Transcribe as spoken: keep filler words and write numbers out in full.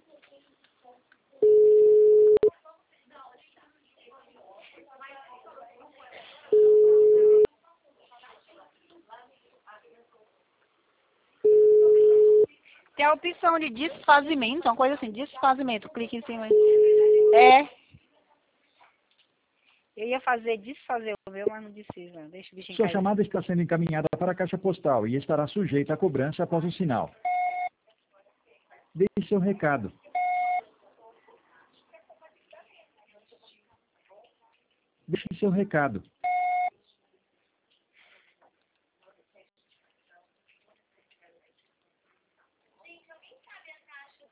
Tem a opção de desfazimento, uma coisa assim, desfazimento. Clique em cima. É. Eu ia fazer desfazer o meu, mas não precisa. Deixa o bichinho Sua cair. chamada está sendo encaminhada para a caixa postal e estará sujeita a cobrança após o sinal. Deixe seu recado. Deixe seu recado.